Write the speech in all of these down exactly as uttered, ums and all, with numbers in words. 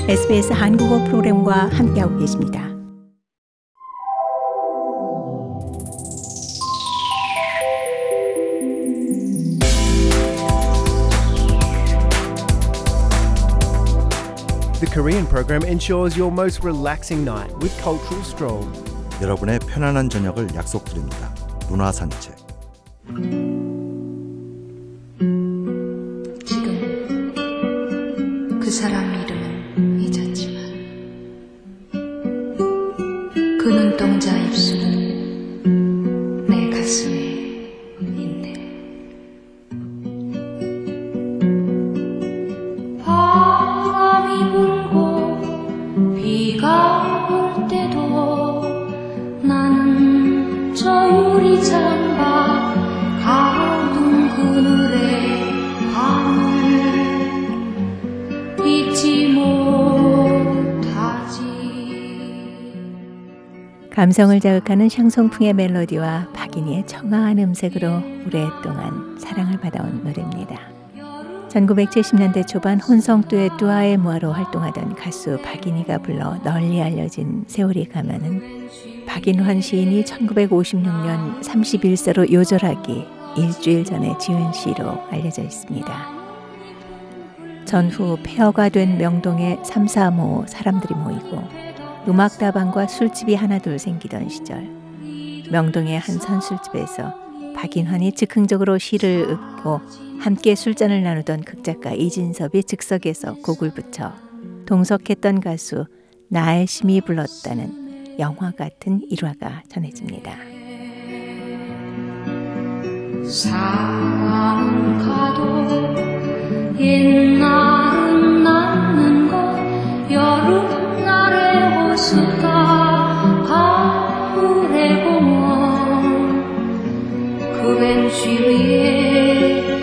에스비에스 한국어 프로그램과 함께하고 계십니다. The Korean program ensures your most relaxing night with cultural stroll. 여러분의 편안한 저녁을 약속드립니다. 문화 산책. 지금 그 사람 이름은 잊었지만 그 눈동자 입술은 내 가슴에 있네. 바람이 불고 비가 올 때도 나는 저 유리 창밖 가둔 그늘의 밤을 잊지 못하지. 감성을 자극하는 샹송풍의 멜로디와 박인희의 청아한 음색으로 오랫동안 사랑을 받아온 노래입니다. 천구백칠십 년대 초반 혼성듀엣 뚜아의 무아로 활동하던 가수 박인희가 불러 널리 알려진 세월이 가면은 박인환 시인이 천구백오십육 년 삼십일 세로 요절하기 일주일 전에 지은 시로 알려져 있습니다. 전후 폐허가 된 명동에 삼삼오오 사람들이 모이고 음악다방과 술집이 하나둘 생기던 시절, 명동의 한 선술집에서 박인환이 즉흥적으로 시를 읊고 함께 술잔을 나누던 극작가 이진섭이 즉석에서 곡을 붙여 동석했던 가수 나혜심이 불렀다는 영화 같은 일화가 전해집니다. 사랑은 가도 옛날은 남는 것 여름날의 호숫가 가을의 공원 그 벤치 위에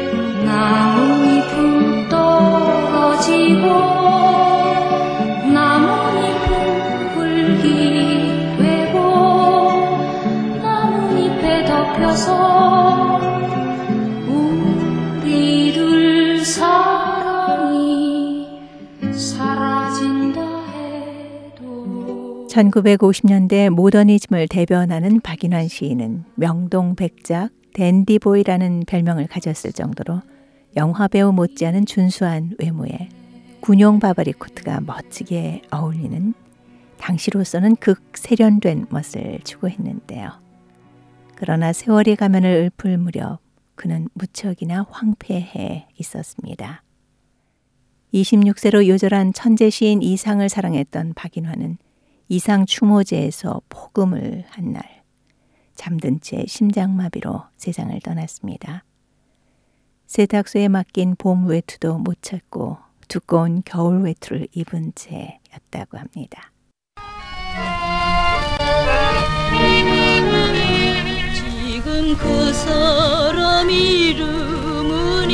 나뭇잎은 떨어지고 나뭇잎은 흙이 되고 나뭇잎에 덮여서 우리들 사랑이 사라진다 해도. 천구백오십 년대 모더니즘을 대변하는 박인환 시인은 명동 백작 댄디보이라는 별명을 가졌을 정도로 영화배우 못지않은 준수한 외모에 군용 바바리 코트가 멋지게 어울리는 당시로서는 극세련된 멋을 추구했는데요. 그러나 세월이 가면을 읊을 무렵 그는 무척이나 황폐해 있었습니다. 이십육 세로 요절한 천재 시인 이상을 사랑했던 박인환은 이상 추모제에서 폭음을 한 날 잠든 채 심장마비로 세상을 떠났습니다. 세탁소에 맡긴 봄 외투도 못 찾고 두꺼운 겨울 외투를 입은 채였다고 합니다. 지금 그 사람 이름은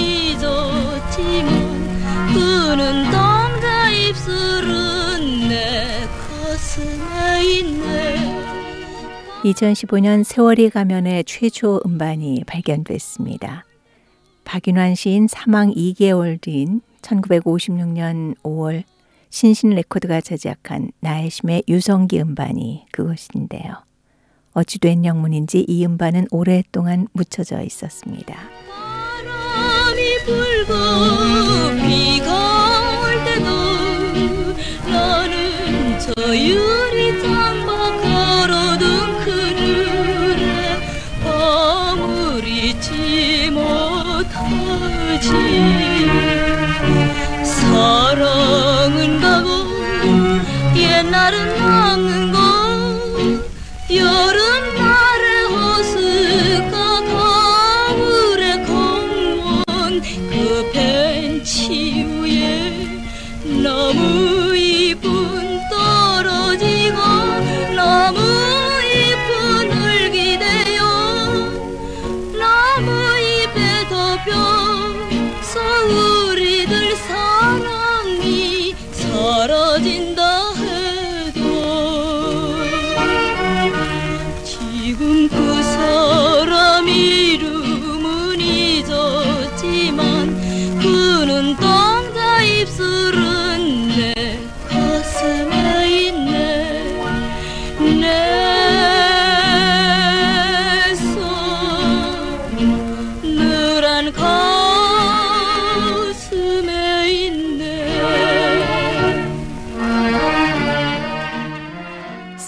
잊었지만 그는 동자 입술은 내 가슴에 있네. 이천십오 년 세월이 가면의 최초 음반이 발견됐습니다. 박인환 시인 사망 이 개월 뒤인 천구백오십육 년 오월 신신 레코드가 제작한 나혜심의 유성기 음반이 그것인데요. 어찌된 영문인지 이 음반은 오랫동안 묻혀져 있었습니다. 바람이 불고 비가 올 때도 나는 저 유리창밖 걸어둔 그늘에 밤을 잊지 못하지. 사랑은 가고 옛날은 남는 것 여름날의 호숫가 가을의 공원 그 벤치 위에 나무잎은 떨어지고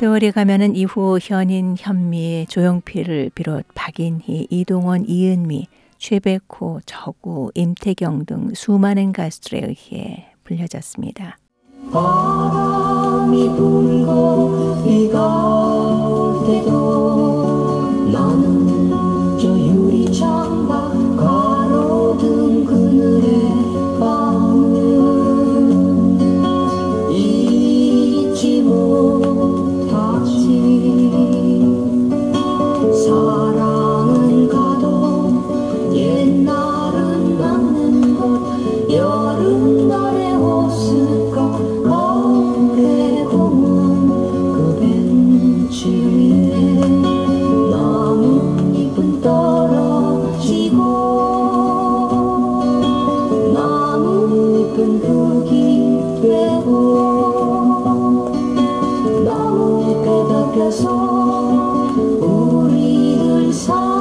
세월이 가면은 이후 현인, 현미, 조용필을 비롯 박인희, 이동원, 이은미, 최백호, 저구, 임태경 등 수많은 가수들에 의해 불려졌습니다. 바람이 불고 비가 올 때도 나는 저 유리창밖 가로등 그늘의 밤을 잊지 못하지. 사랑은 가도 옛날은 남는 것 여름날의 호숫가 거울에 고운 그 벤치 위에 나뭇잎은 떨어지고 나뭇잎은 흙이 되고 나뭇잎에 덮여서 우리들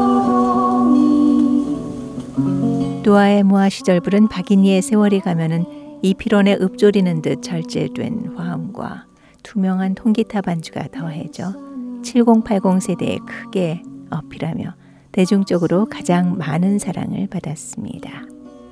사랑이. 두아의 무아 시절 부른 박인희의 세월이 가면은 이필원의 읊조리는 듯 절제된 화음과 투명한 통기타 반주가 더해져 칠공팔공 세대에 크게 어필하며 대중적으로 가장 많은 사랑을 받았습니다.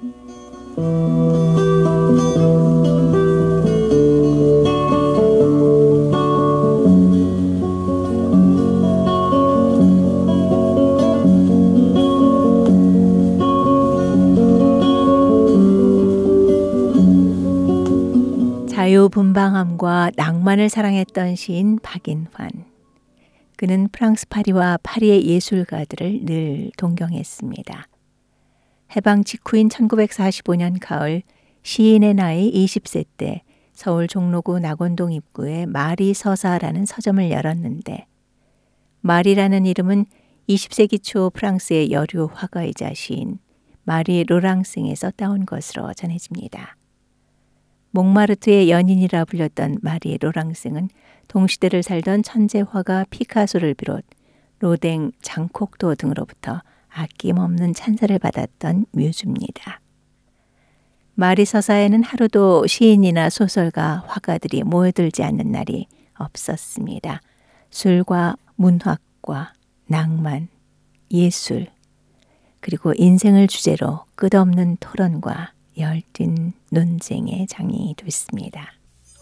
자유분방함과 낭만을 사랑했던 시인 박인환. 그는 프랑스 파리와 파리의 예술가들을 늘 동경했습니다. 해방 직후인 천구백사십오 년 가을 시인의 나이 이십 세 때 서울 종로구 낙원동 입구에 마리 서사라는 서점을 열었는데, 마리라는 이름은 이십 세기 초 프랑스의 여류 화가이자 시인 마리 로랑생에서 따온 것으로 전해집니다. 몽마르트의 연인이라 불렸던 마리 로랑생은 동시대를 살던 천재 화가 피카소를 비롯 로댕, 장콕도 등으로부터 아낌없는 찬사를 받았던 뮤즈입니다. 마리 서사에는 하루도 시인이나 소설가, 화가들이 모여들지 않는 날이 없었습니다. 술과 문학과 낭만, 예술, 그리고 인생을 주제로 끝없는 토론과 열띤 논쟁의 장이 됐습니다.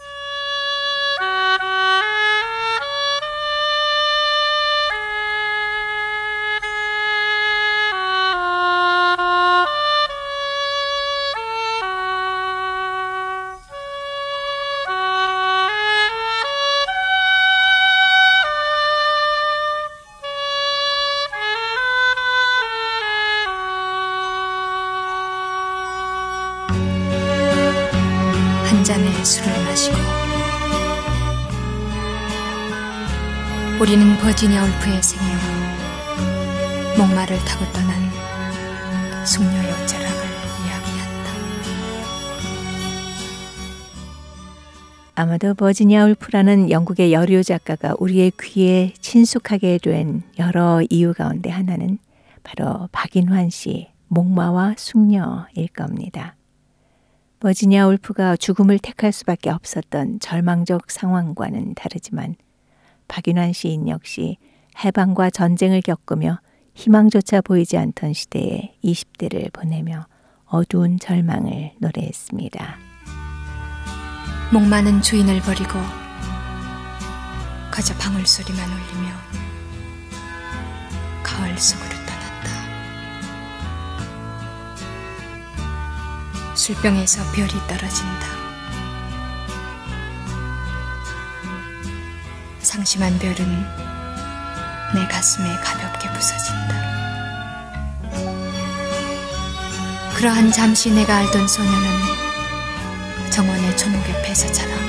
한 잔의 술을 마시고 우리는 버지니아 울프의 생애와 목마를 타고 떠난 숙녀의 오자락을 이야기한다. 아마도 버지니아 울프라는 영국의 여류 작가가 우리의 귀에 친숙하게 된 여러 이유 가운데 하나는 바로 박인환 씨 목마와 숙녀일 겁니다. 버지니아 울프가 죽음을 택할 수밖에 없었던 절망적 상황과는 다르지만 박인환 시인 역시 해방과 전쟁을 겪으며 희망조차 보이지 않던 시대에 이십 대를 보내며 어두운 절망을 노래했습니다. 목마는 주인을 버리고 그저 방울소리만 울리며 가을 속으로 떠났다. 술병에서 별이 떨어진다. 상심한 별은 내 가슴에 가볍게 부서진다. 그러한 잠시 내가 알던 소녀는 정원의 초목 옆에서 자라고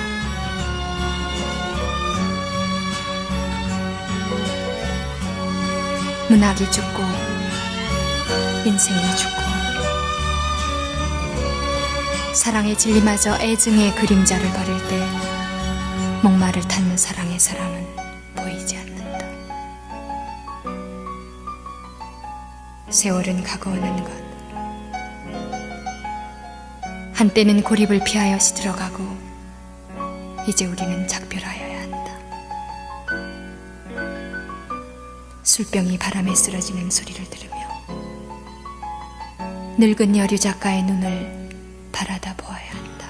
문학이 죽고 인생이 죽고 사랑의 진리마저 애증의 그림자를 버릴 때 목마를 탔는 사랑의 사람은 보이지 않는다. 세월은 가고 오는 것. 한때는 고립을 피하여 시들어가고 이제 우리는 작별하여야 한다. 술병이 바람에 쓰러지는 소리를 들으며 늙은 여류 작가의 눈을 바라다 보아야 한다.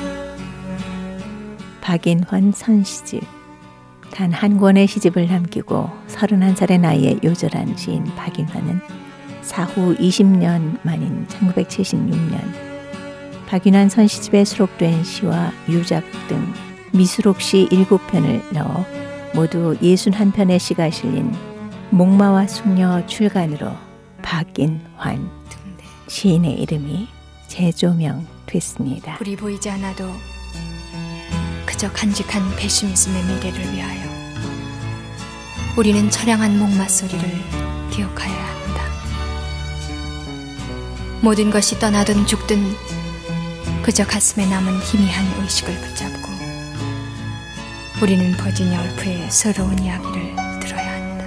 박인환 선시집. 단 한 권의 시집을 남기고 서른한 살의 나이에 요절한 시인 박인환은 사후 이십 년 만인 천구백칠십육 년 박인환 선시집에 수록된 시와 유작 등 미수록시 일곱 편을 넣어 모두 예순한 편의 시가 실린 목마와 숙녀 출간으로 박인환 시인의 이름이 재조명됐습니다. 불이 보이지 않아도 그저 간직한 배심있음의 미래를 위하여 우리는 처량한 목마 소리를 기억하여야 한다. 모든 것이 떠나든 죽든 그저 가슴에 남은 희미한 의식을 붙잡고 우리는 버지니아 울프의 서러운 이야기를 들어야 한다.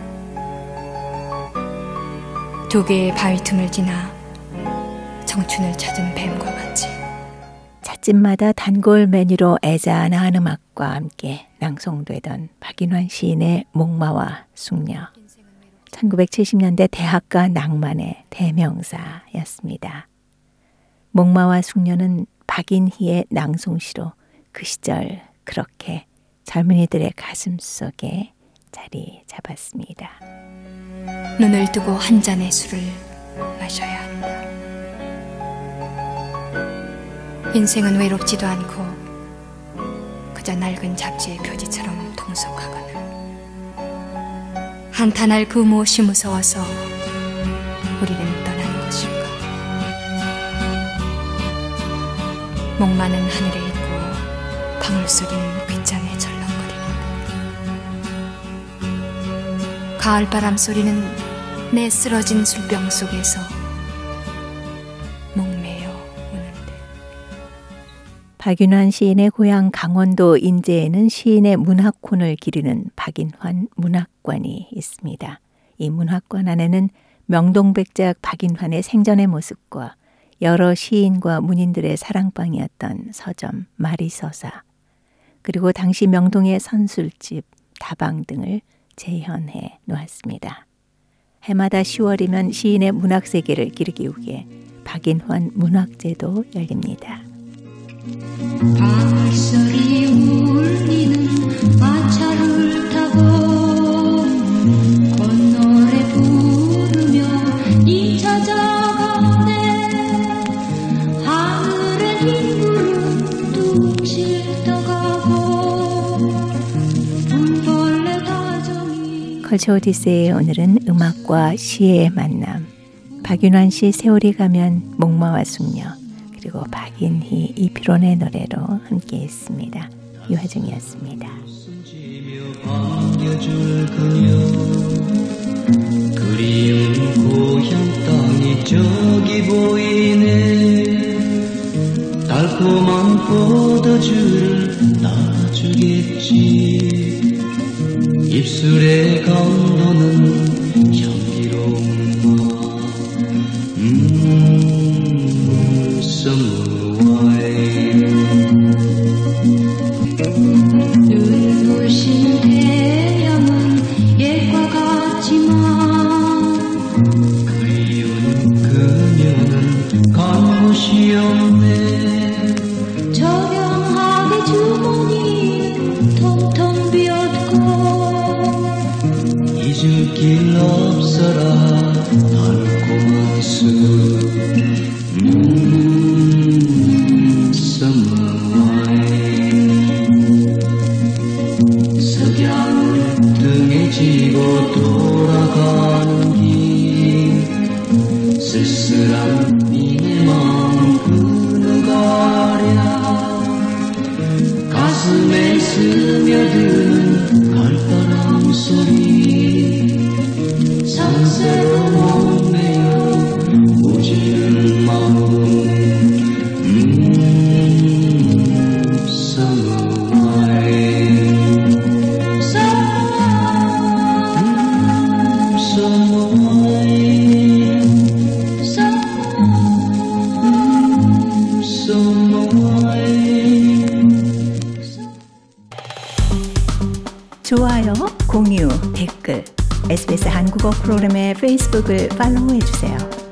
두 개의 바위 틈을 지나 청춘을 찾은 뱀과 같이 찻집마다 단골 메뉴로 애잔한 음악과 함께 낭송되던 박인환 시인의 목마와 숙녀. 천구백칠십 년대 대학가 낭만의 대명사였습니다. 목마와 숙녀는 박인희의 낭송시로 그 시절 그렇게 젊은이들의 가슴 속에 자리 잡았습니다. 눈을 뜨고 한 잔의 술을 마셔야 한다. 인생은 외롭지도 않고 그저 낡은 잡지의 표지처럼 통속하거늘 한탄할 그 무엇이 무서워서 우리는 떠나는 것일까? 목마는 하늘에 있고 방울소리는 귓장에 절렁거리는다. 가을바람 소리는 내 쓰러진 술병 속에서 목매여 우는데. 박인환 시인의 고향 강원도 인제에는 시인의 문학혼을 기리는 박인환 문학관이 있습니다. 이 문학관 안에는 명동백작 박인환의 생전의 모습과 여러 시인과 문인들의 사랑방이었던 서점 마리서사, 그리고 당시 명동의 선술집, 다방 등을 재현해 놓았습니다. 해마다 시월이면 시인의 문학세계를 기르기 위해 박인환 문학제도 열립니다. 밤소리 울리는 마차를 타고 건노래 부르며 이 찾아가네. 하늘에 흰 구름 뚝실 떠가고 불벌레 다정이. 컬처 오디세이의 오늘은 음악과 시의 만남, 박인환 시 세월이 가면 목마와 숙녀, 그리고 박인희 이필원의 노래로 함께 했습니다. 유하중이었습니다. 반겨줄 그녀 그리운 고향 땅이 저기 보이네. 달콤한 포도주를 따주겠지. 입술에 감도는 향기로운 맛. 음 눈부신 태양은 옛과 같지만 그리운 그녀는 간 곳이 없네. 저렴하게 주머니는 텅텅 비었고 잊을 길 없어라 달콤한 숲. 음, summer wine. 석양을 등에 지고 돌아가는 길. 쓸쓸한 니네 마음 그 누가랴. 가슴에 스며드는 갈바람 소리. 상세로 목매어 오지는 마음. 음, summer wine. 음, summer wine. 음, summer wine. 좋아요, 공유, 댓글 에스비에스 한국어 프로그램의 페이스북을 팔로우해 주세요.